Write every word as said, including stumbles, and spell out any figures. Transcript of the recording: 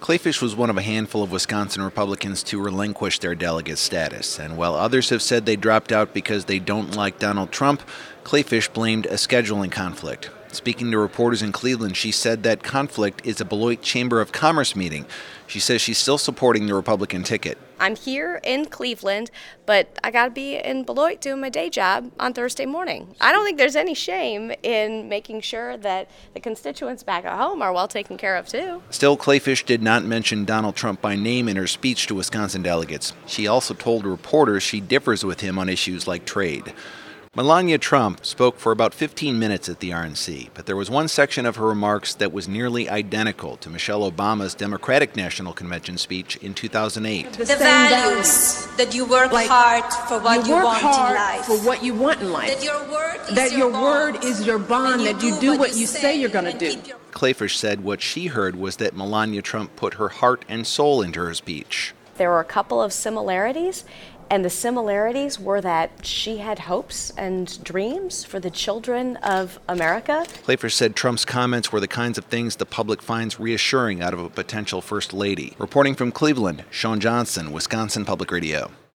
Kleefisch was one of a handful of Wisconsin Republicans to relinquish their delegate status, and while others have said they dropped out because they don't like Donald Trump, Kleefisch blamed a scheduling conflict. Speaking to reporters in Cleveland, she said that conflict is a Beloit Chamber of Commerce meeting. She says she's still supporting the Republican ticket. I'm here in Cleveland, but I got to be in Beloit doing my day job on Thursday morning. I don't think there's any shame in making sure that the constituents back at home are well taken care of, too. Still, Kleefisch did not mention Donald Trump by name in her speech to Wisconsin delegates. She also told reporters she differs with him on issues like trade. Melania Trump spoke for about fifteen minutes at the R N C, but there was one section of her remarks that was nearly identical to Michelle Obama's Democratic National Convention speech in two thousand eight. The values that you work like, hard for what you, you work want hard in life. For what you want in life. That your word is that your, your bond. word is your bond. You that you do, do what, what you you say you're going to do. Your... Kleefisch said what she heard was that Melania Trump put her heart and soul into her speech. There were a couple of similarities, and the similarities were that she had hopes and dreams for the children of America. Kleefisch said Trump's comments were the kinds of things the public finds reassuring out of a potential first lady. Reporting from Cleveland, Sean Johnson, Wisconsin Public Radio.